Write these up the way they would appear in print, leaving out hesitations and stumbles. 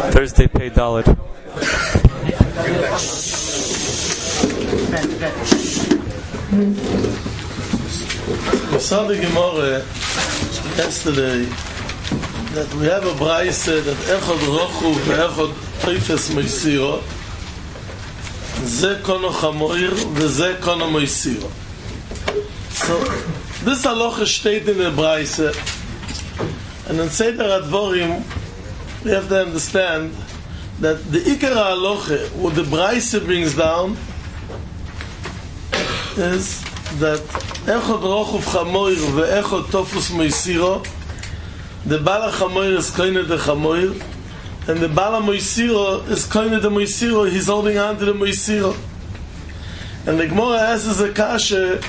Thursday pay Dalit. We saw the Gemara yesterday that we have a Braise that Echad Rochu ve'Echad Toifes Moisiro Ze Kono Chamoir ve'Ze Kono Moisiro. So this halacha steht in the Braise, and in Seder Advorim we have to understand that the Ikara halacha what the Braise brings down is that Echad Rochu Chamoir ve'Echad Toifes Moisiro, the Bala Chamoir is koine the Chamoir, and the Bala Moisiro is koine the Moisiro. He's holding on to the Moisiro. And the Gemara asks a kasha,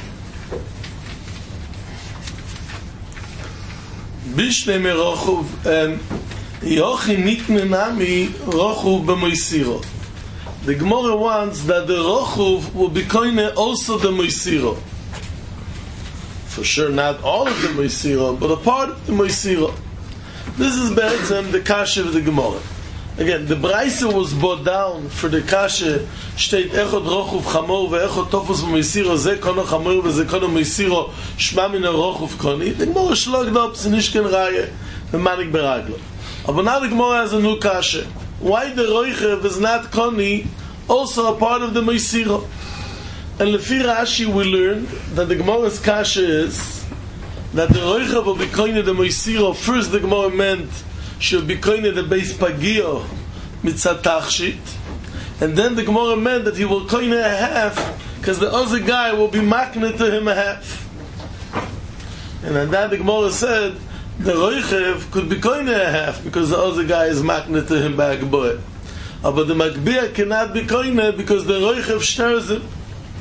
Bishle me Rochu, and Yochi nikne nami Rochu b'Moisiro. The Gemara wants that the Rochu will be koine also the Moisiro. For sure, not all of the Moisiro, but a part of the Moisiro. This is better the kasha of the Gemara. Again, the Braise was brought down for the kasha. Steht Echad Rochuv Chamor ve'Echad Tofus v'Moisiro Ze Kono Chamor ve'Ze Kono Moisiro Shma Min Rochuv Koni. The Gemara shlogged up Zinishken Raya v'Manik Beraglo. But now the Gemara has a new kasha. Why the Roichev is not Koni also a part of the Moisiro? And Lefi Rashi we learned that the Gemara's kasha is that the Roichev will be koine the Moisiro. First the Gemara meant she'll be koine the base Pagio mitzat Tachshit, and then the Gemara meant that he will koine a half because the other guy will be makne to him a half. And then the Gemara said the Roichev could be koine a half because the other guy is makne to him by a Geboe. But the Makbia cannot be koine because the Roichev stirs him.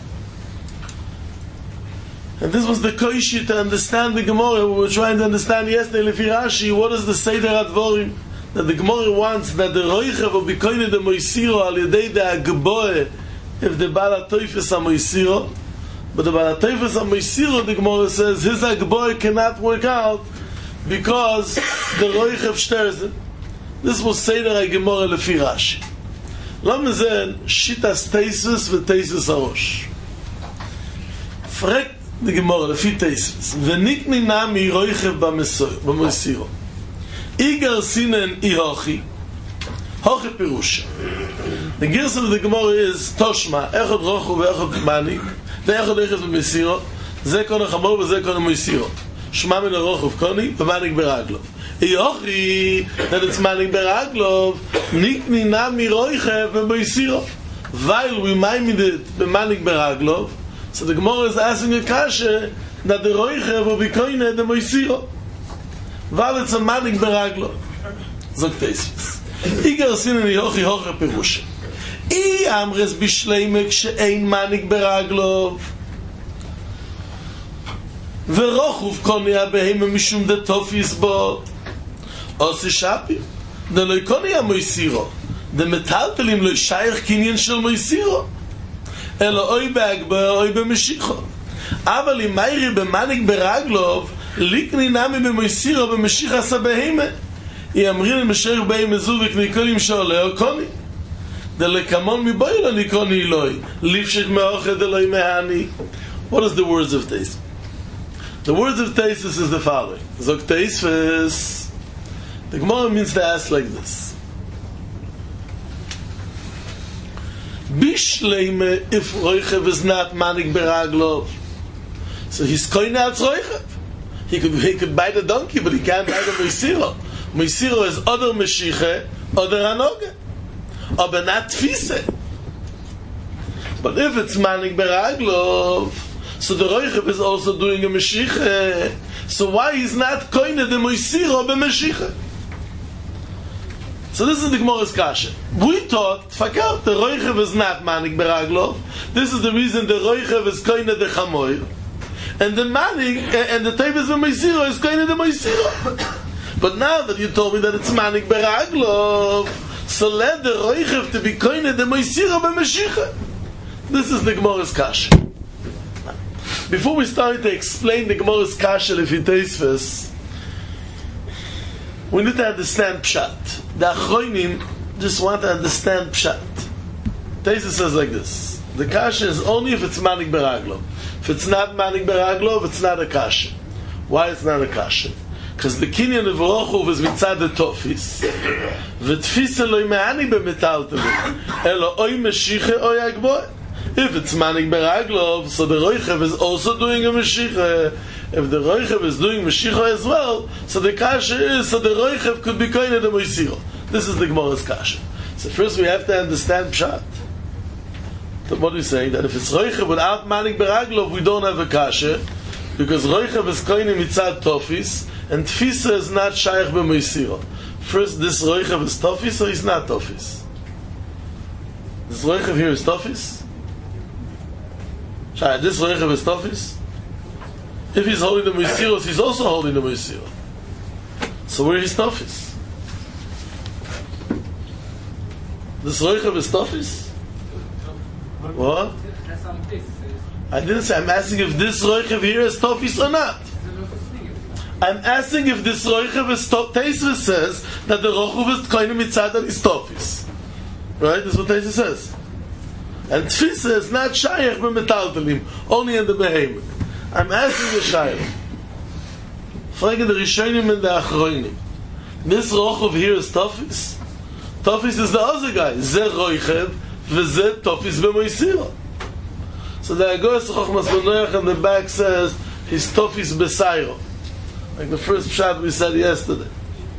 And this was the koishi to understand the Gemara. We were trying to understand yesterday, Lefi Rashi, what is the Seder Advorim? That the Gemara wants that the Roichev will be koine the Moisiro al yedei the Agboe if the Bala Toifes ha Moisiro. But the Bala Toifes ha Moisiro, the Gemara says, his Agboe cannot work out because the Roichev stirs it. This was Seder Gemara Lefi Rashi. Lamnezen, Shitas Teisus v'Teisus Arosh. Frek the Gemara, the feet tastes. V'nikni nami roichev b'moisiro. Igar sinen ihochi. Hochi pirusha. The girsa of the Gemara is Toshma, echad rochu ve'echad manik, ve'echad roichev b'moisiro, ze kono chamor ve'ze kono moisiro. Shma min rochu v'koni, v'manik beraglo. Ihochi, that it's manik beraglo, nikni nami roichev b'moisiro. While we maimed it b'manik beraglo, so the Gemara is asking a kasha that the Roichev will be koine the Moisiro. While it's a manik beraglo. Zog Teisvis. Igar sinen yochi hoche pirusha. I amres bishleimek she'ein manik beraglo. Verochuv koni ha-behema mishum de tofis bo. Osi shapi. De loi koni ha-Moisiro. De metaltelim loi shayach kinyan shel Moisiro. אלא אוי בהגבר, אוי במשיחו. אבל אם מיירי במניק ברגלוב, ליקני נמי במויסירו במשיח עשה בהימה. יאמרין למשך בהימה זו וקניקונים שעולה או קוני. דלקמון מבוי לא ניקוני אלוהי. ליפשך מאוחד אלוהי מהני. What is the words of Teis? The words of Teis is the following. Zog Teis, the Gemara means to ask like this. Bishleime if Roichev is not manik beraglov. So he's koine as Roichev. He could buy the donkey, but he can't buy the Moisiro. Moisiro is other Meshiche, other Hanoge. Aber not Tfise. But if it's manik beraglov, so the Roichev is also doing a Meshiche. So why he's not koine the Moisiro be Meshiche? So this is the Gemara's kasha. We thought, fakar, the Roichev is not manik beraglo. This is the reason the Roichev is koine the chamoir, and the manik and the tevis b'moisiro is koine the moisiro. But now that you told me that it's manik beraglo, so let the Roichev to be koine the moisiro b'meshicha. This is the Gemara's kasha. Before we start to explain the Gemara's kasha lefi Teisves, we need to understand pshat. The Achronim just want to understand Pshat. Taisa says like this: the kasha is only if it's manik beraglov. If it's not manik beraglov, it's not a kasha. Why it's not a kasha? Because the kinyan of rochuv is mitzad the tofis. V'tfisa lo imani b'metaltelim. Elo oy meshiche oy agboy. If it's manik beraglov, so the roichev is also doing a meshiche. If the roichev is doing meshiche as well, so the kasha is, so the roichev could be koine de moisiro. This is the Gemara's kasha. So first we have to understand Pshat. What are we saying? That if it's roichev without manik beraglov, we don't have a kasha, because roichev is koine mitzad tofis, and tfisa is not shaykh b'moisiro. First, this roichev is tofis or he's not tofis? This roichev here is tofis? This roichev is tofis? If he's holding the moisiros, he's also holding the moisiro. So where is tofis? This roichev is tofis? What? I didn't say. I'm asking if this roichev here is tofis or not. I'm asking if this roichev is tofis. Teisva says that the rochuv is koine mitzad and is tofis. Right? That's what Teisva says. And tfisa is not shayach b'metaltelim, only in the behemoth. I'm asking the shayach. Fragen the Rishonim and the Achronim. This rochuv here is tofis. Tofis is the other guy. Ze roichev v'ze tofis b'moisiro. So the Agoras Chochmas B'noach in the back says he's tofis b'sayro. Like the first pshat we said yesterday.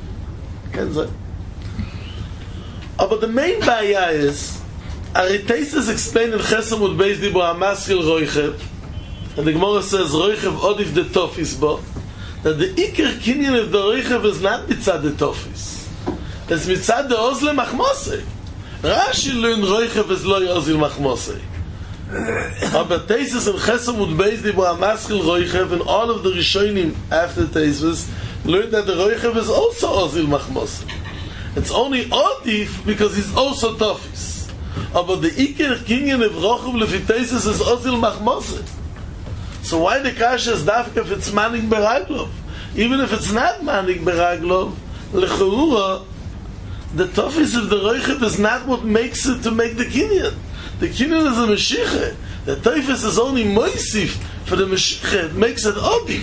But the main baya is Ariteis is explained in Chesam Ud Beis Dibo Amaskil Roichev, and the Gemara says Roichev Odif de Tofis Bo, that the Iker Kinyan of the Roichev is not mitzad the Tofis. It's mitzad the Ozle Machmosei. Rashi learned Roichev is lo Ozil Machmosei. But Teisus and Chesam Ud Beis Dibo Amaskil Roichev, and all of the Rishonim after Teisus learned that the Roichev is also Ozil Machmosei. It's only Odif because he's also Tofis. But the Iker Kinyan of Rochuv Lefiteisus is Ozil Machmosei. So why the kasha is dafka if it's manik beraglov? Even if it's not manik beraglov, lechurura, the tofis of the roichev is not what makes it to make the kinyan. The kinyan is a meshiche. The tofis is only moisif for the meshiche. It makes it odif.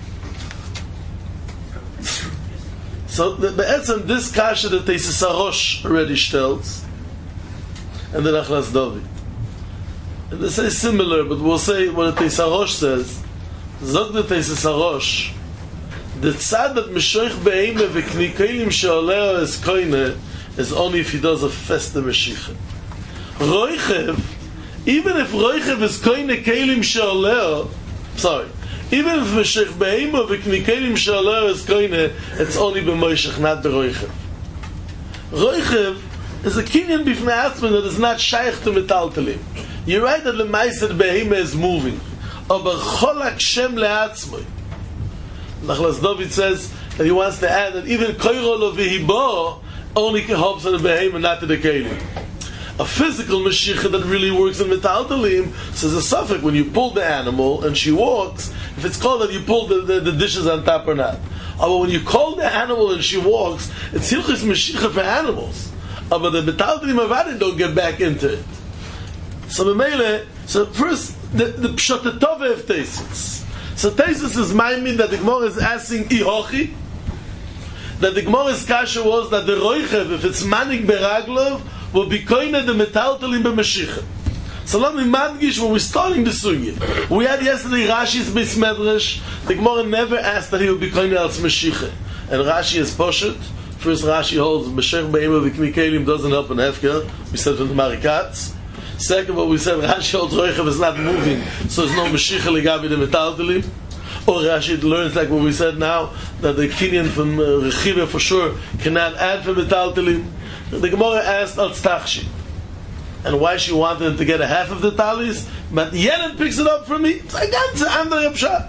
So be'etzem this kasha that Teisus Arosh already stelts, and the Nachlas David. And they say similar, but we'll say what the Teisus Arosh says. Zog the Teisus Arosh, the tzad that Meshoich Be'eme v'knikelim she'oleo es koine is only if he does a festa meshicha. Roichev, even if Roichev is koine kelim she'oleo, even if Meshoich Be'eme v'knikelim she'oleo es koine, it's only b'moishech, not b'Roichev. Roichev is a kinyan b'fnei atzman that is not shaykh to metaltelim. You're right that the Ma'aseh Behema is moving. Aber Cholak Shem Le'atzmoi. Nachlas David says that he wants to add that even Koiro Lo V'hibo only helps to the Behema, not to the Kelim. A physical Mashiach that really works in Metaltalim says a suffix when you pull the animal and she walks, if it's called that you pull the dishes on top or not. But when you call the animal and she walks, it's Hilchis Mashiach for animals. But the Metaltalim Avadin don't get back into it. So first, the Pshat Tova of Teisus. So Teisus is miming that the Gemara is asking Ihochi, that the Gemara's kasha was that the Roichev, if it's manik beraglov, will be koine the metaltelim b'mashicha. So let me madgish when we're starting the sugya. We had yesterday Rashi's Beis Medrash. The Gemara never asked that he would be koine als mashicha, and Rashi is poshet. First Rashi holds Meshoich Be'eme v'knikelim doesn't help an hefker. We said from the Marikatz. Second, what we said, Rashi holds Roichev is not moving, so there's no Mashiach Legabi the Metaltelim. Or Rashi learns, like what we said now, that the Kinyan from Rechiva for sure cannot add for Metaltelim. The Gemara asked Al Tztachshi, and why she wanted him to get a half of the talis, but Yenin picks it up from me. It's like that's under Pshat.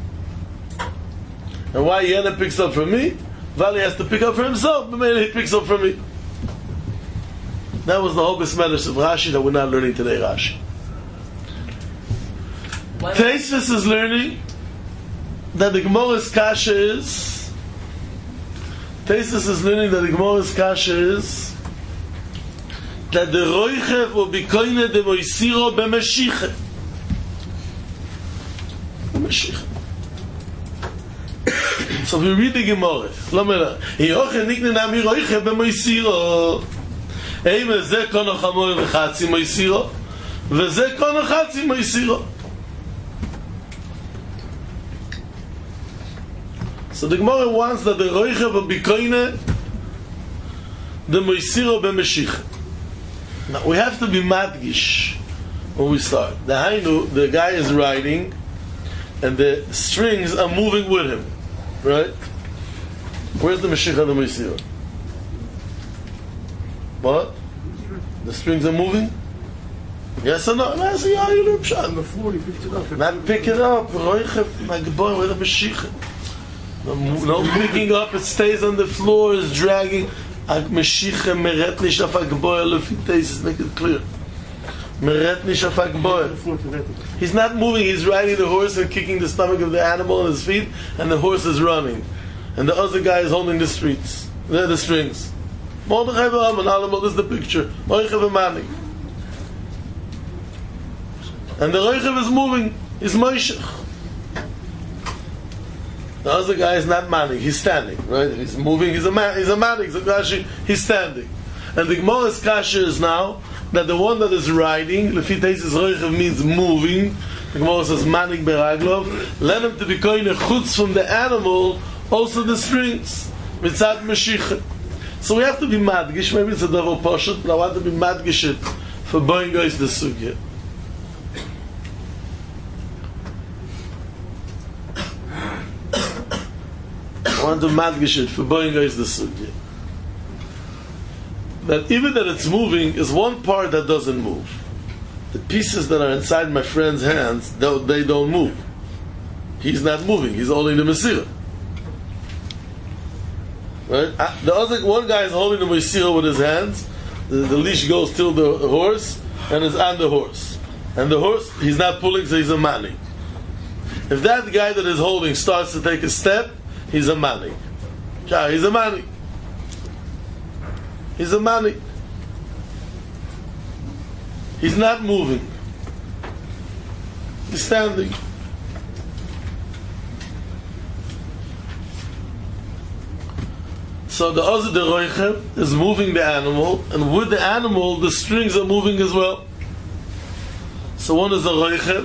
And why Yenin picks up from me? Vali has to pick up for himself, but maybe he picks up from me. That was the whole Besmedrish of Rashi that we're not learning today, Rashi. Teisus is learning that the Gemara's kasha is... Teisus is learning that the Gemara's kasha is... that the roichev will be koine de moisiro b'meshiche. So we read the Gemara. Lamela. Yoche nikne nami roichev b'moisiro. Eime ze kono chamoy v'chatzi moisiro. V'ze kono chatzi moisiro. So the Gemara wants that the roichev will be koine the moisiro b'meshiche. Now we have to be madgish when we start. The hainu, the guy is riding, and the strings are moving with him, right? Where's the meshicha the moisiro? What? The strings are moving? Yes or no? No, so yeah, you look shot. On the floor, he picked it up. Not pick it up. Roichev, my boy, where the meshicha? No picking up. It stays on the floor. It's dragging. Meshicha meret nish af agboy lefiteis. Make it clear. Meret nish af agboy. He's not moving. He's riding the horse and kicking the stomach of the animal on his feet, and the horse is running, and the other guy is holding the strings. They're the strings. Mordechai v'Haman, Alamal is the picture. Roichev v'Mani. And the Roichev is moving. He's Moishech. The other guy is not manning, he's standing, right? He's moving, he's a manning, so he's standing. And the Gemara's kasha is now that the one that is riding, Lefi Teisis Roichev means moving. The Gemara says manning beraglov. Let him to be koine chutz from the animal, also the strings. Mitzad Meshicha. So we have to be madgish, maybe it's a double poshut, but I want to be madgish it for buying guys the sugya. I want to madgish it for buying guys the sugya. That even that it's moving is one part that doesn't move. The pieces that are inside my friend's hands, they don't move. He's not moving, he's holding the Mesirah. Right? The other one guy is holding the Mesirah with his hands. The leash goes till the horse and is on the horse. And the horse, he's not pulling, so he's a manik. If that guy that is holding starts to take a step, he's a manik. Yeah, he's a manik. He's a manik. He's not moving. He's standing. So the other the roichev is moving the animal, and with the animal the strings are moving as well. So one is a roichev,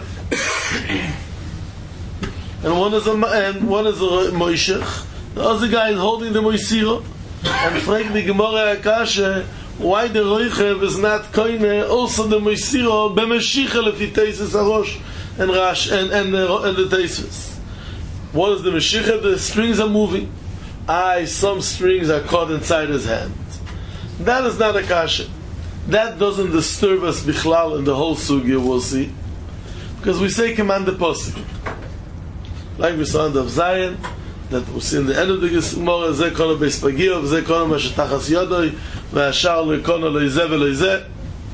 and one is a moishech. The other guy is holding the moisiro, and frag the Gemara Akasha why the roichev is not koine also the moisiro b'meshicha lefi teisus harosh and rash and the teisus. What is the meshicha? The strings are moving. Some strings are caught inside his hand. That is not a kasha. That doesn't disturb us bichlal in the whole sugya, we'll see. Because we say command the posik. Like we saw in the Zion, that we see in the end of the Gemara, Zeh kono beispagio, Zeh kono ma shetachas yodoi, ve'ashar lo kono lo yizeh ve'lo yizeh.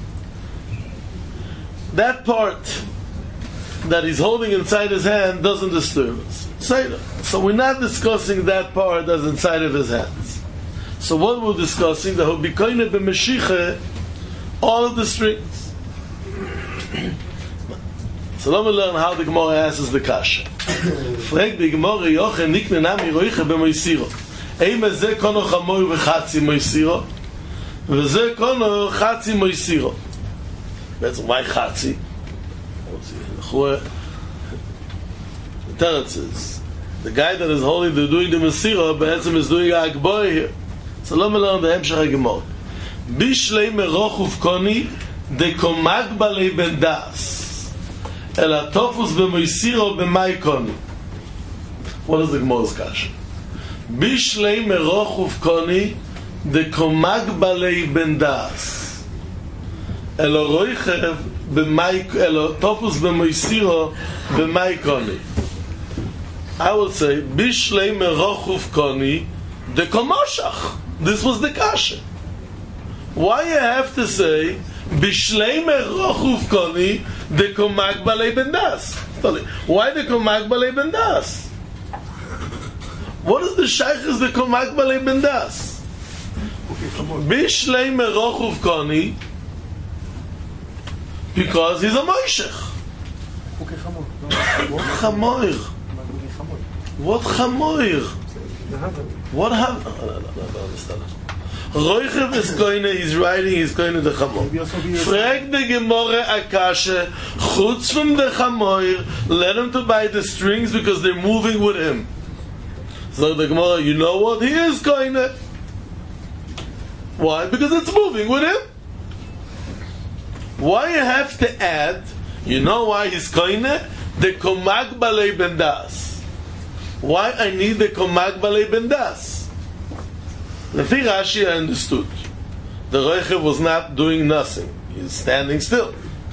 That part that he's holding inside his hand doesn't disturb us. So we're not discussing that part that's inside of his hands. So what we're discussing, that he'll be koine b'meshicha all of the strings. So let me learn how the Gemara answers the kasha. Frag the Gemara, yoche nikne nami roiche b'moisiro. Eime ze kono chamoy v'chatzi moisiro, v'ze kono chatzi moisiro. That's why chatzi. The teretz is the guy that is holding doing the Mesirah, Be'etzim is doing a Akboy here. So let me learn the Hemshech HaGemor. Bishlei meroch ufkoni de komag balei ben das el atofus b'moisiro b'mai koni. What is the Gemor's kasha? Bishlei meroch ufkoni de komag balei ben das el roichev b'mai el atofus b'moisiro b'mai koni. I will say, Bishlei meroch ufkoni de komoshach. This was the kasha. Why you have to say, Bishlei meroch ufkoni de komag balei ben das? Why the komag balei ben das? What is the shaykhis de komag balei ben das? Bishlei meroch ufkoni Because he's a Moishech. Chamoir. What Chamoir? What have? I don't understand. Roichev is going to, he's writing, he's going to the Chamoir. Frag the Gemara Akasha, chutz from the Chamoir, let him to buy the strings because they're moving with him. So the Gemara, you know what? He is going to. Why? Because it's moving with him. Why you have to add? You know why he's koine? The komag balei bendas. Why I need the komag balei bendas? Lefi Rashi I understood. The Roichev was not doing nothing. He's standing still.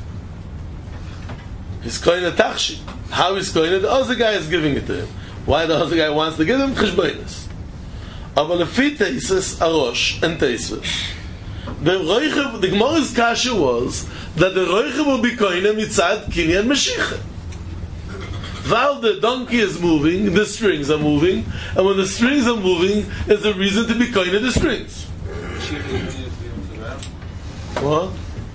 He's koine tachshi. How is koine? The other guy is giving it to him. Why the other guy wants to give him? Cheshbonis. Aber lefi Teisus Arosh and Teisus. The Roichev, the Gemara's kasha was that the Roichev will be koine mitzad kinyan Mashiach. While the donkey is moving, the strings are moving, and when the strings are moving, is a reason to be koine the strings. What?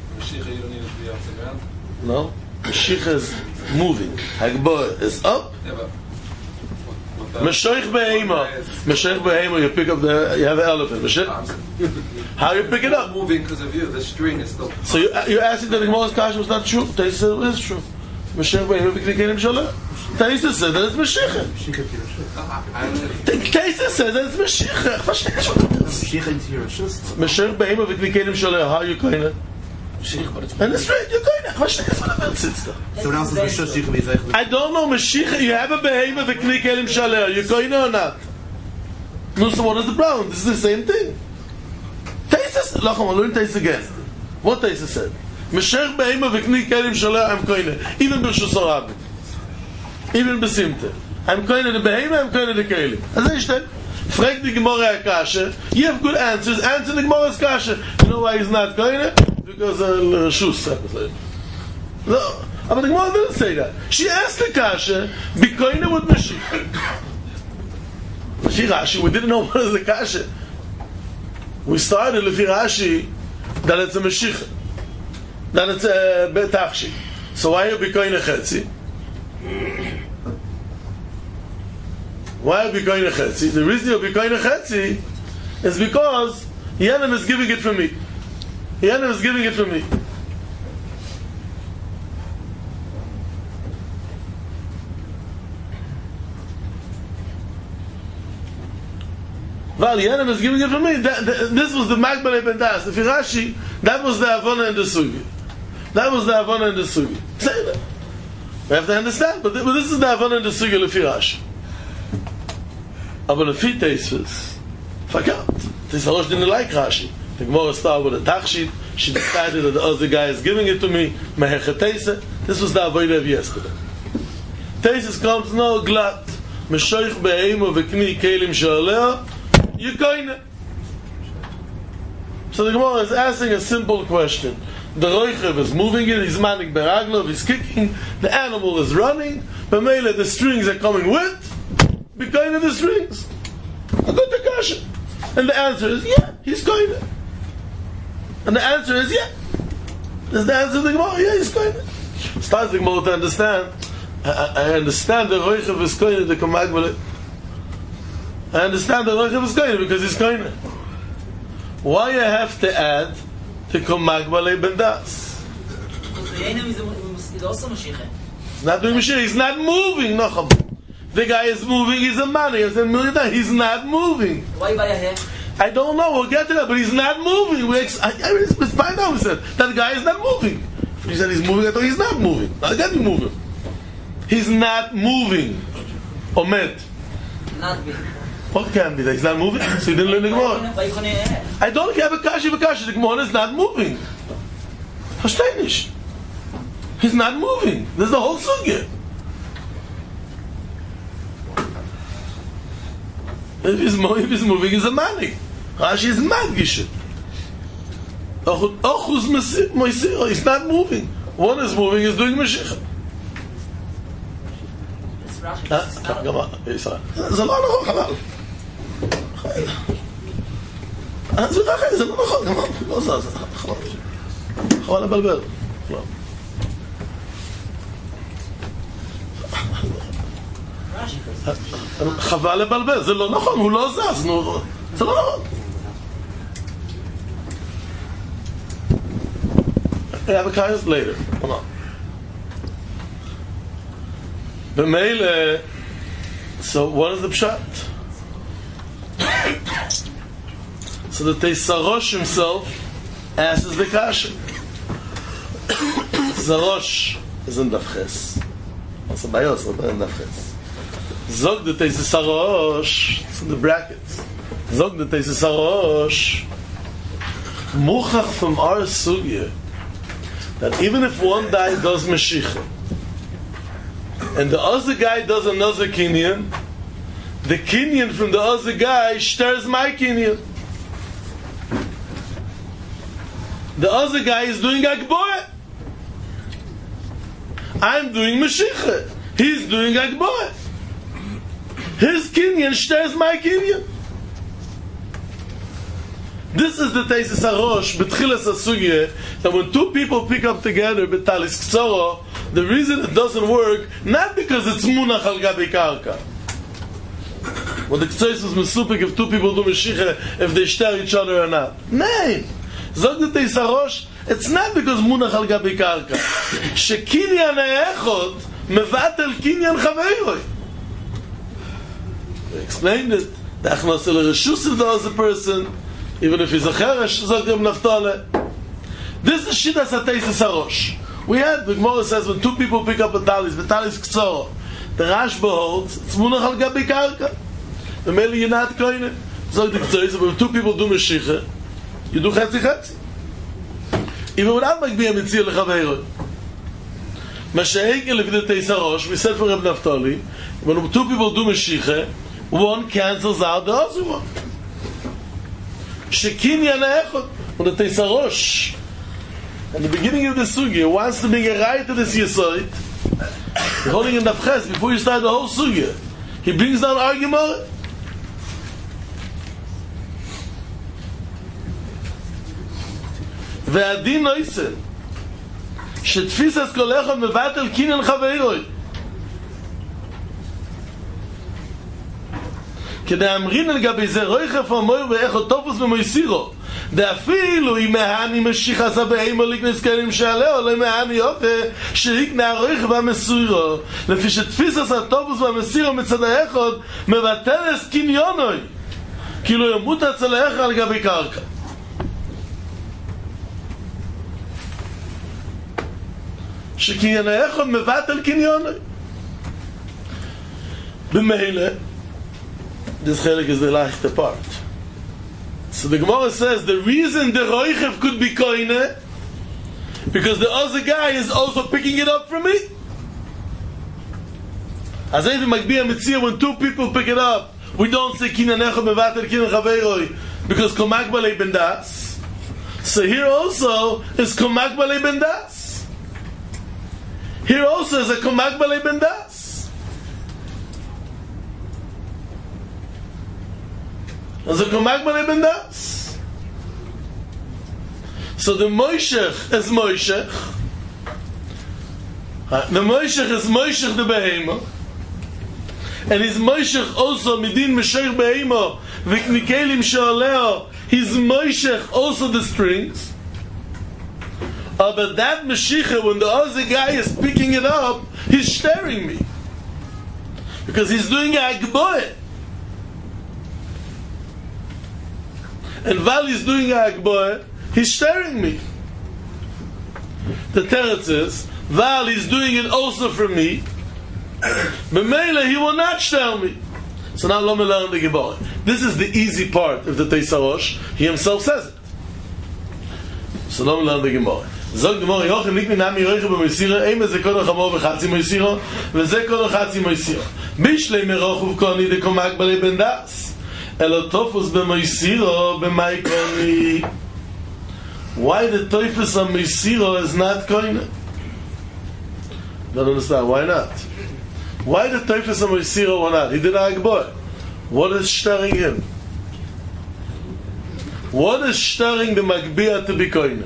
No, Mashiach is moving. Hagbor is up. Mashiach be'ema. Mashiach be'ema. You pick up the. You have an elephant. Mashiach. How you pick it up? Moving because of you. The string is still. So you're asking that the Gemara's kasha was not true. They said it is true. Mashiach be'ema v'knikelim shaleh. Taisa said that it's Mashiach. Taisa said that it's Mashiach. Mashiach be'ema v'knikelim shaleh. How you koine? And it's right, you're koine. So what else is Mashiach? I don't know, Mashiach. You have a be'ema v'knikelim shaleh. You koine or not? No, so what is the problem? This is the same thing. Taisa said. Lacham, learn Taisa again. What Taisa said? Mashiach be'ema v'knikelim shaleh. I'm koine. Even b'shus harabim. Even besimte. I'm going to the behema, I'm going to the kelim. As I said, frag the Gemara Akasha, you have good answers, answer the Gemara's Kasha. You know why he's not going to? Because Shus. No, but the Gemara didn't say that. She asked the Kasha, be going with Mashiach. Lefi Rashi, we didn't know what is the Kasha. We started Lefi Rashi that it's a Mashiach. That it's a Betachshi. So why are you be going to Chetzi? Why are we going to Chetzi? The reason you're going to Chetzi is because Yenim is giving it from me. Yenim is giving it from me. Well, Yenim is giving it from me. This was the Magbal Ibn Das. The Firashi, that was the Avona and the Sugi. That was the Avona and the Sugi. Say that. We have to understand, but this is the Avon and the Sugi Lefi Rashi. Aber Lefi Teisus, forgot. Teisus Rosh didn't like Rashi. The Gemara started with a Tachshit. She decided that the other guy is giving it to me. Mehecha Teisa. This was the Avodah of yesterday. Teisus comes, no, glat. Meshoich be'eimu v'kni kelim she'aleh. You koine. So the Gemara is asking a simple question. The Roichev is moving it, he's manik beraglov, he's kicking, the animal is running, but mainly the strings are coming with, behind the strings. I got the kasha. And the answer is, yeah, he's going to. And the answer is, yeah. That's the answer to the Gemara, yeah, he's going to. Starts the Gemara to understand, I understand the Roichev is going to the Kamag. I understand the Roichev is going to because he's going to. Why you have to add to Komag Balei Bendas? He's also Mashiach. He's not doing Mashiach. He's not moving. No, the guy is moving. He's a man. He's a million. He's not moving. Why by a hair? I don't know. We'll get to that. But he's not moving. Let's find out. We said that guy is not moving. He said he's moving. I thought he's not moving. I get him moving. He's not moving. Omed. Not moving. What can be that? He's not moving? So he didn't learn the Gemara. I don't have a kasha. The Gemara is not moving. Versteh nicht. He's not moving. There's the whole sugya. If he's moving, he's a manik. Rashi is madgish. He's not moving. One is moving, he's doing Mashiach. Come on. It's a lot of halal. זה לא נכון, לא זז, חבל לבלבל. חבל לבלבל, זה לא נכון, הוא לא זז, זה לא נכון. I have a kind later. Come on. B'meile, so what is the pshat? So the Teisarosh himself asks the kasha. Zarosh is in Dafches. Also Bayos, but in Dafches. Zog the Teisarosh, it's in the brackets. Zog the Teisarosh, Muchach from our sugya, that even if one guy does Meshicha, and the other guy does another Kinyan, the Kinyan from the other guy stirs my Kinyan. The other guy is doing Agboah. I'm doing Meshicha. He's doing Agboah. His Kinyan stirs my Kinyan. This is the Teisus HaRosh, B'tchilas HaSugya, that when two people pick up together, B'talis Ktsoro, the reason it doesn't work, not because it's Munach al Gabi Karka. When the Ktsois was Mesupik, if two people do Meshicha, if they stare each other or not. Nein! Zog the Teisus HaRosh, it's not because Munach al Gabi Karka. Shekinyan ha'echot, mevatel kinyan chaveiroi. We explained it. The Achnos el Reshus of the other person, even if he's a cheresh, zog Reb Naftali. This is Shidas HaTeisus HaRosh. We had, the Gemara says, when two people pick up a talis ktsoro, the Rashba holds, it's munach al gabi karka. The mele you're not koine. Zog the Ktsois, when two people do Meshicha, you do chetzi. Even without Magbiya Mitzir Lechaveiroi. Mashaik elef the Teisus HaRosh, we said for Reb Naftali, when two people do Meshicha, one cancels out the other one. Shekinyan ha'echot, when the Teisus HaRosh, at the beginning of the sugya, wants to bring a right to this Yesoid, holding in the Dafches, before you start the whole sugya, he brings down argument. והדין נויסן שתפיסת כל אחד מבטל קניין חברוי כדאמרין לגבי זה רויחף המויר ואיכו טופוס במויסירו דאפילו אם מהני משיך עשה בהימו לקנס כלים שעלה או למהני יופה שהיקנה הרויחף המסוירו לפי שתפיסת הטופוס והמסירו מצד האחד מבטל את קניונוי כאילו ימות אצל האחד לגבי קרקע שקניין האחד מבטל קניונוי במילא this chelik is the last part. So the Gemara says the reason the roichev could be koine because the other guy is also picking it up from me. As if Magbiya Mitzir, when two people pick it up, we don't say kinyan echad mevatel kinyan chaveiroi because komak balei ben das. So here also is komak balei ben das. Here also is a komak balei ben das. So the Moishech is Moishech. The Moishech is Moishech the Behema. And his Moishech also Midin Meshech Behema Viknikelim Shaleo. His Moishech also the strings. But that Meshicha, when the other guy is picking it up, he's staring me. Because he's doing a Agboeh. And while he's doing Agboah, he's staring me. The teretz is, while he's doing it also for me, B'meila he will not stare me. So now let me learn the Gemara. This is the easy part of the Teisus HaRosh. He himself says it. So let me learn the Gemara. Zog Gemara, Yochim nik minami roiche b'moisiro, eime ze kono chamo v'chatzi moisiro, v'ze kono chatzi moisiro. Bishlei merochuv koni de komak balei ben das. Elotofus b'moisiro b'maikoni. Why the toifus of moisiro is not koine? Don't understand. Why not? Why the toifus of moisiro or not? He did Agboah. What is stirring him? What is stirring the Magbiya to be koine?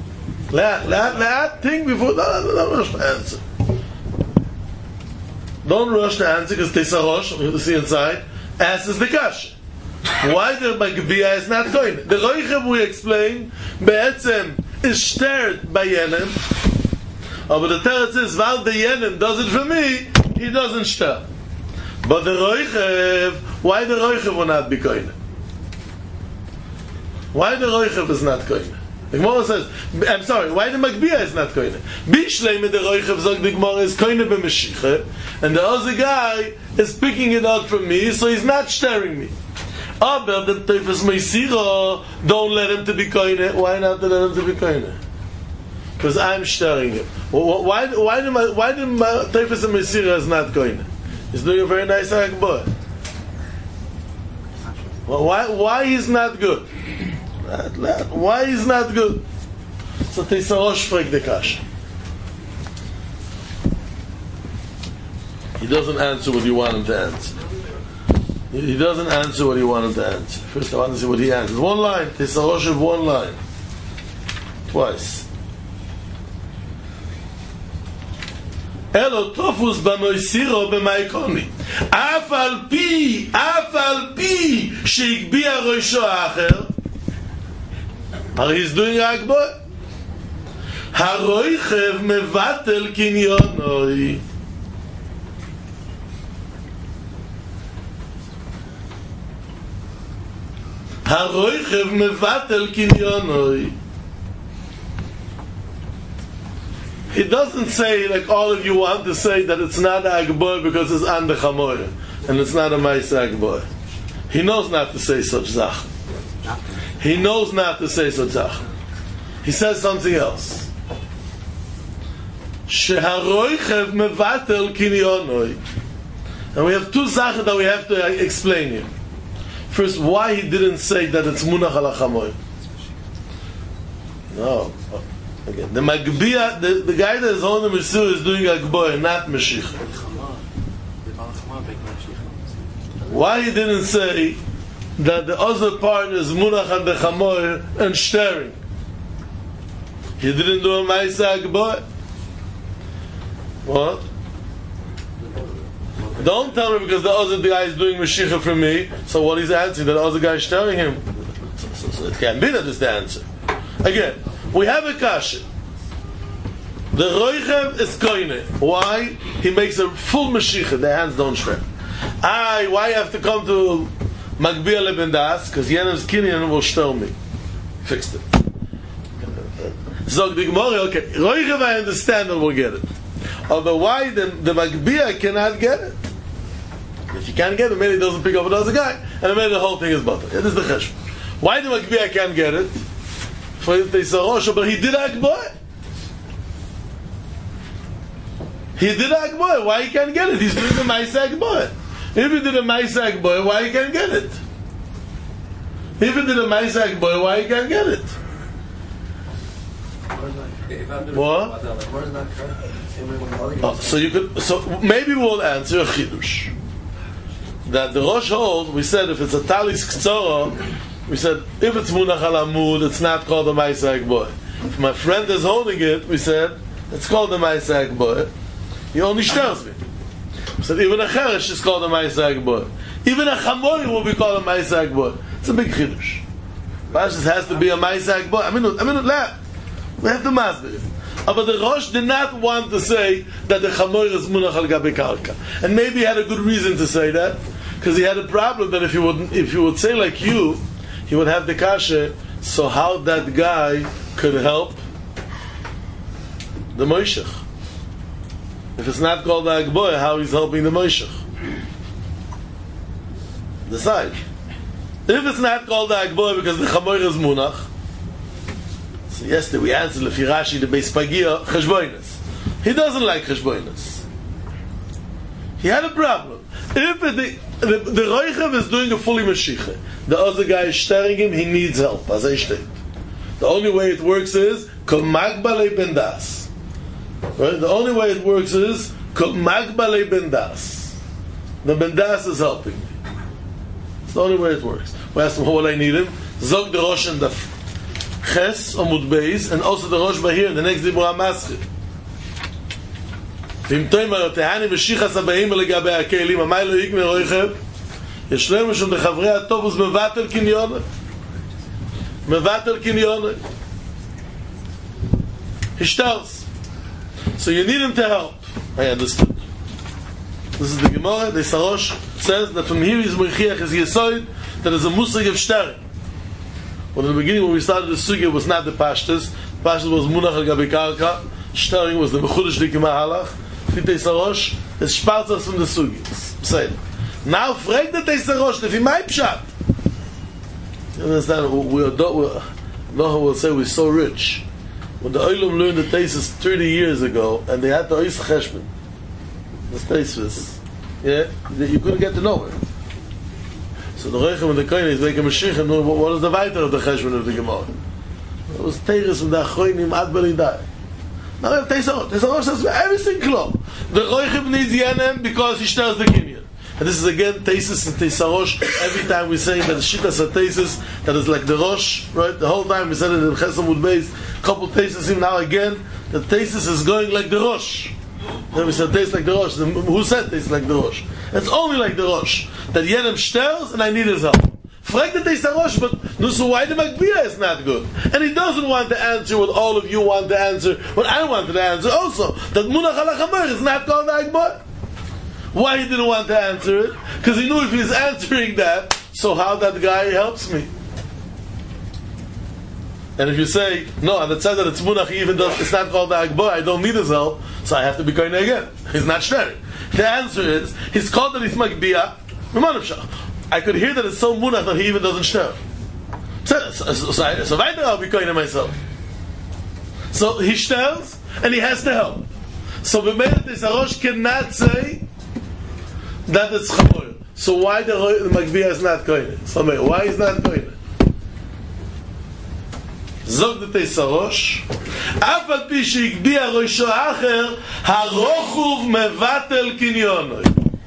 Think before. No, answer. don't rush to answer because Tesarosh, we're going to see inside, answers the kasha. Why the Magbiya is not going? The Roichev we explain, Be'etzem is stirred by Yenem, but the Teretz is, while the Yenem does it for me, he doesn't stir. But the Roichev, why the Roichev will not be going? Why the Roichev is not going? The Gemara says, I'm sorry, why the Magbiya is not going? Bishleim the Roichev zog the Gemara is going b'Meshicha, and the other guy is picking it out from me, so he's not stirring me. Aber the Teufels Meisira, don't let him to be koine. Why not let him to be koine? Because I'm stirring him. Why the Teufels Meisira is not koine? He's doing a very nice akbar. Why he's not good? Why he's not good? So Tesarosh frag the kasha. He doesn't answer what you want him to answer. He doesn't answer what he wanted to answer. First I want to see what he answers. One line. Tesarosh of one line. Twice. Elo tofus b'moisiro b'maikoni. Afal pi sheikbiya roisho acher. He's doing akbar. Haroichev mevatel kinyonoi. Haroichev mevatel kinyonoi. He doesn't say like all of you want to say that it's not Agboy because it's an the Chamoyer and it's not a Maisa Agboy. He knows not to say such zach. He knows not to say such zach. He says something else. Sheharoichev mevatel kinyonoi. And we have two zachas that we have to explain here. First, why he didn't say that it's Munach ala Chamoyer. No. Again, the Magbiya, the guy that is on the Mesur is doing Agboy, not Mashiach. Why he didn't say that the other part is Munach and the Chamoyer and Shtering? He didn't do a Maisa Agboy. What? Don't tell me because the other guy is doing Mashiach for me, so what he's answering, that the other guy is stirring him. So it can't be that is the answer. Again, we have a kasha. The Roichev is koine. Why? He makes a full Mashiach, the hands don't stir. Why you have to come to Magbiya lebendas? Because Yenem's Kinyan will stir me. Fixed it. So the Gemara, okay, Roichev I understand and we'll get it. Although why the Magbiya cannot get it? If you can't get it, maybe he doesn't pick up another guy, and maybe the whole thing is butter. It is the cheshbon. Why the Magbiya can't get it? For Tesarosh, but he did Akboy. He did Akboy. Why he can't get it? He's doing the Maisa Akboy. If he did a Maisa Akboy, why he can't get it? If he did a Maisa Akboy, why he can't get it? What? So you could. So maybe we'll answer a chidush. That the Rosh hold, we said if it's a talis ktsora, we said if it's munach al amud, it's not called a Maisa Akboy. If my friend is holding it, we said it's called a Maisa Akboy. He only stirs me. We said even a cheresh is called a Maisa Akboy. Even a chamoy will be called a Maisa Akboy. It's a big chidush. Pashas has to be a Maisa Akboy. I mean, we have to master it. But the Rosh did not want to say that the chamoy is munach al gabe karka, and maybe he had a good reason to say that because he had a problem that if you would say like you, he would have the kasha. So how that guy could help the moishach? If it's not called the Agboy, how he's helping the moishach? Decide. If it's not called the Agboy because the chamoy is munach. So yesterday we answered Lefi Rashi the Beis Pagia cheshboinus. He doesn't like cheshboinus. He had a problem. If the Roichev is doing a fully Mashiach, the other guy is stirring him, he needs help, as I state. The only way it works is Kol Magbale Bendas. Right? The only way it works is Kol Magbale Bendas. The Bendas is helping me. It's the only way it works. We asked him, what will I need him? Zog the Rosh and the Ches, Amud Beis, and also the Rosh Bahir, the next Dibur HaMaschir. ואם תאמר, תהני משיחס הבאים לגבי הכלים, המי לא יקמר רויכב, יש להם משום לחברי הטובוס מבטל קניון. Hishtels. So you need him to help. I understood. This is the Gemara. The Sarosh says that from here is Murchiach is Yesoid, that is a musig of Shtar. Well, in the beginning when we started the Sugya, it was not the Pashtas. Pashtas was Munach al-Gabi Karka. Shtaring was the Mechudesh Diki Mahalach. The Sarosh is Spartas from the Sugya. Now, frag the Sarosh, if he might pshat. You understand? No one will say we're so rich. When the Olam learned the thesis 30 years ago, and they had the Ois Cheshman, the thesis, you couldn't get to know it. So the Reichem and the Koine is making a Mashiach and know what is the Weiter of the Cheshman of the Gemara. It was Teres from the Achoinim Ad Belidai. Now we have Tesarosh says everything close. The Reichem needs Yenem because he stirs the Kinyan. And this is again Tesis and Tesarosh. Every time we say that the Shittas are Tesis, that is like the Rosh, right? The whole time we said it in Chesam Udbeis, couple Tesis, now again, the Tesis is going like the Rosh. Then we said taste like the Rosh. Who said taste like the Rosh? It's only like the Rosh. That Yenem stirs and I need his help. Frag the taste Rosh, but so why the Magbia is not good? And he doesn't want to answer what all of you want to answer, what I wanted to answer also. That Munach al-Chamer is not called Agbor. Why he didn't want to answer it? Because he knew if he's answering that, so how that guy helps me. And if you say, no, and it says that it's Munach, even though it's not called Agbor, I don't need his help, so I have to be going again. He's not sharing. The answer is, he's called that he's Magbia, I could hear that it's so Munach that he even doesn't share. So weiter I'll be going myself. So he shares, and he has to help. So B'meirat Tesarosh cannot say that it's Chamor. So why the Magbia is not going? So why is not going? Zog the Tesarosh, אף על פי שהגביע ראשו האחר, הרוחוב מבטל קניונוי.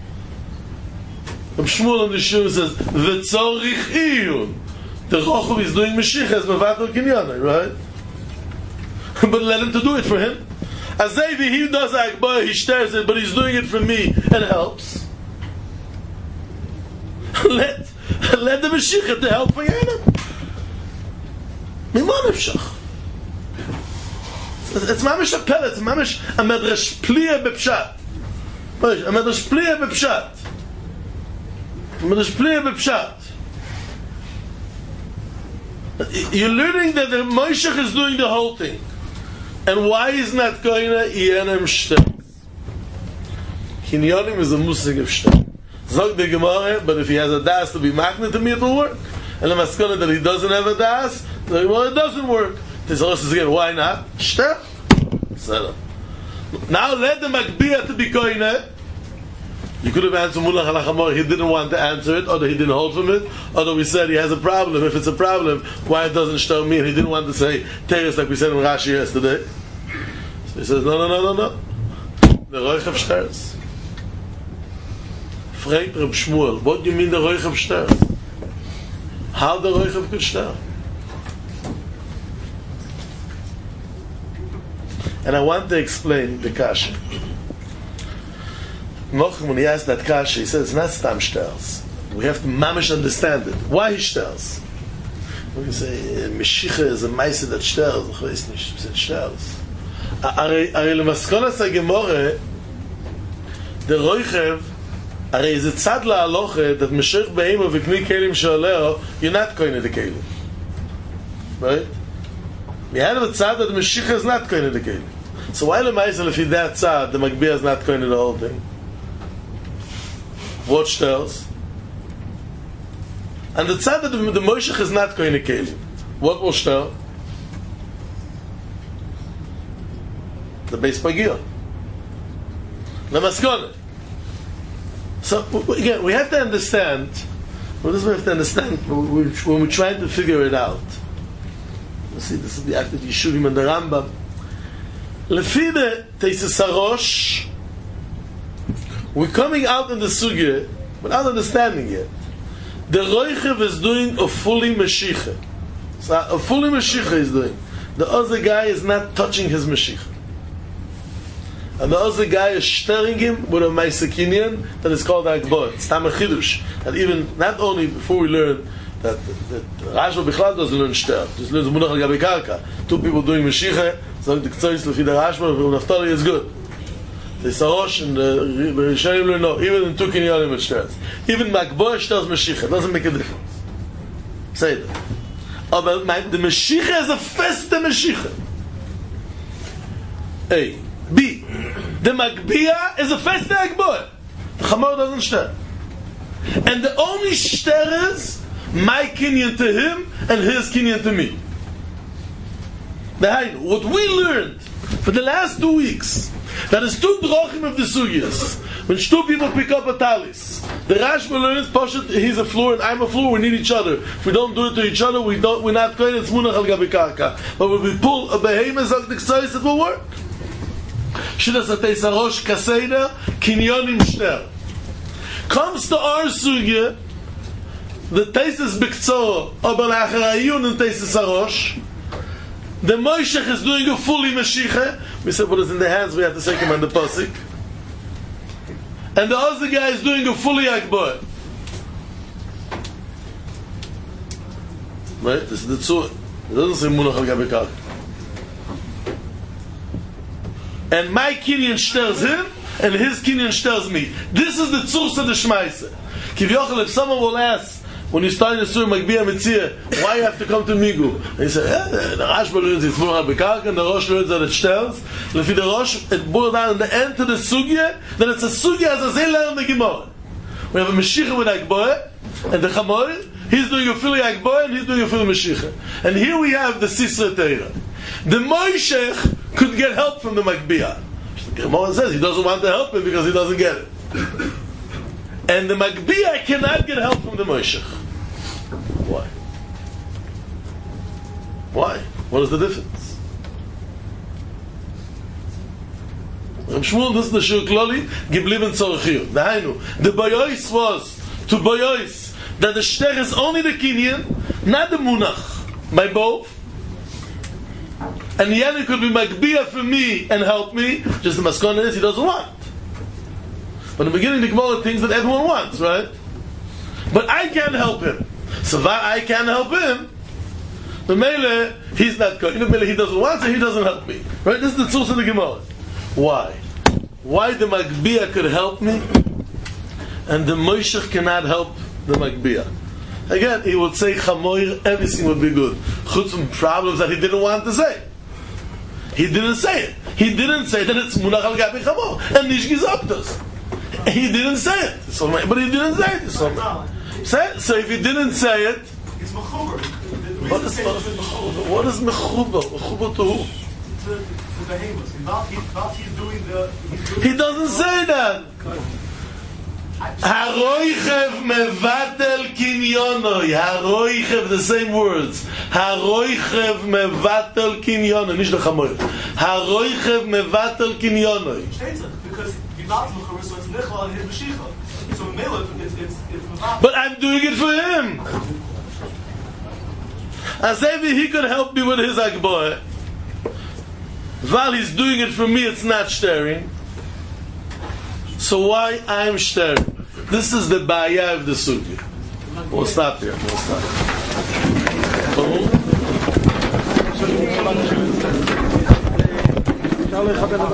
Reb Shmuel on the Shur says, V'tzorich iyun. The Rochov is doing Mashiach as Mevatel Kinyanai, right? But let him to do it for him. As if he does Akbar, he stares it, but he's doing it for me and helps. Let the Mashiach to help for Yenim. Mimon Efshach. It's mamish a pellet, it's mamish a medrash pliya bepshat. A medrash pliya bepshat. You're learning that the Moshe is doing the whole thing. And why is not going to Yenem Shtem? Kinyonim is a musig of Shtem. Zog the Gemara, but if he has a das to be magnet to me, it will work. And the maskana that he doesn't have a das, the Gemara doesn't work. Tesaros is again, why not? Shtem. Now let the Magbia to be going there. You could have answered Mulach al-Chamor, he didn't want to answer it, or he didn't hold from it, or we said he has a problem. If it's a problem, why it doesn't show me? And he didn't want to say Teres like we said in Rashi yesterday. So he says, no. The Roichav Shters. Fragt Reb Shmuel, what do you mean the Roichav Shters? How the Roichav could shter? And I want to explain the Kasha. When he asked that kasha, he says it's not stam shtels. We have to mamish understand it. Why he shtels? When you say Meshicha is a ma'aseh that shtels, ich weiß nicht, es shtels. Ari lemaskonas hagemore, der Roichev, ari is a tzad la'aloche that Meshich be'imo v'kni kelim she'oleo, you're not going to the kelim. Right? We have a tzad that Meshicha is not going to the kelim. So why lemaisel if he that tzad, the Magbia is not going to the whole thing? What tells? And the tzad that the Moshe is not going to kill him. What will tell? The base pagia. The maskone. So again, we have to understand. Well, this we have to understand when we're trying to figure it out. You see, this is the act of Yeshurim and the Rambam. Lefi the Tesis Harosh. We're coming out in the sugya without understanding it. The Roichev is doing a fully Mashiach. So a fully Mashiach is doing. The other guy is not touching his Mashiach. and the other guy is stirring him with a Meisekinian that is called Agboa. It's Tam Chidush. And even, not only before we learn that Rashba Bichlal doesn't learn Shter, just learns Munach al Gabi Karka. Two people doing Meshicha, so the Ktsois Lefi the Rashba, and Naftali is good. The Sarosh and the Rishonim learn no, even in two Kinyanim it Shters. Even Magboa Shters Meshicha, doesn't make a difference. Say that. But the Meshicha is a feste Meshicha. A. B. The Magbia is a feste Agboa. The Chamor doesn't shter. And the only shter is my kinyan to him and his kinyan to me. What we learned for the last 2 weeks, that is two drochim of the sugyas. When two people pick up a talis, the Rashba learns, Poshet, he's a floor and I'm a floor, we need each other. If we don't do it to each other, we're not going, it's munach al gabi karka. But when we pull a behemoth of the ktsois, it will work. Shidas atei sarosh kaseder, kinyonim shter. Comes to our sugya, the tesis b'ktzor, aber la'acharayun and tesis sarosh, the Moshech is doing a fully Mashiach. We said what is in the hands, we have to say command the pasuk. And the other guy is doing a fully Agboa. Right? This is the tzur. It doesn't say Munach al Gabi Karka. And my kinyan shters him, and his kinyan shters me. This is the tzur of the Shmaisa. Kivyochel, if someone will ask, when you start in the Surah Magbia Mitzir, why you have to come to Migu? And he said, the Rashba learns it's Munach al Gabi Karka, and the Rosh learns that it shters. If the Rosh, it boils down in the end to the Sugya, then it's a Sugya as a Zayla and the Gemara. We have a Mashiach with Agboa, and the Chamor, he's doing a Fili Agboa, and he's doing a Fili Mashiach. And here we have the Sisra Teira. The Moshech could get help from the Magbia. The Gemara says he doesn't want to help him because he doesn't get it. And the Magbia cannot get help from the Moshech. Why? Why? What is the difference? Reb Shmuel, this is the Shur Klali, Geblieben Tzorchir. The Boyois was to Boyois that the Shter is only the Kinyan, not the Munach, by both. And Yanni could be Magbia for me and help me, just the Maskona is he doesn't want. But in the beginning, the Gemara thinks that everyone wants, right? But I can't help him. So if I can't help him, the Mele, he's not going. The Mele, he doesn't want, so he doesn't help me. Right? This is the source of the Gemara. Why? Why the Magbia could help me, and the Moshech cannot help the Magbia? Again, he would say Chamoir, everything would be good. Chutz from problems that he didn't want to say. He didn't say it. He didn't say that it's Munach al Gabi Chamor, and Nish Gizoptos. He didn't say it. So, but he didn't say it. So if he didn't say it, it's mechuber. What is mechuber? Mechuber to who? To behemoths. He's doing the. He doesn't say that. Haroichev mevatel kinyonoi. Haroichev, the same words. Haroichev mevatel kinyonoi. Nish lechamoy. Haroichev mevatel kinyonoi. Because the mouth mechuber, so it's nechla and his mashicha. So mele, it's but I'm doing it for him. As if he could help me with his Agboa, while he's doing it for me, it's not shtering. So why I'm shtering? This is the baya of the sugi. We'll stop here. We'll stop.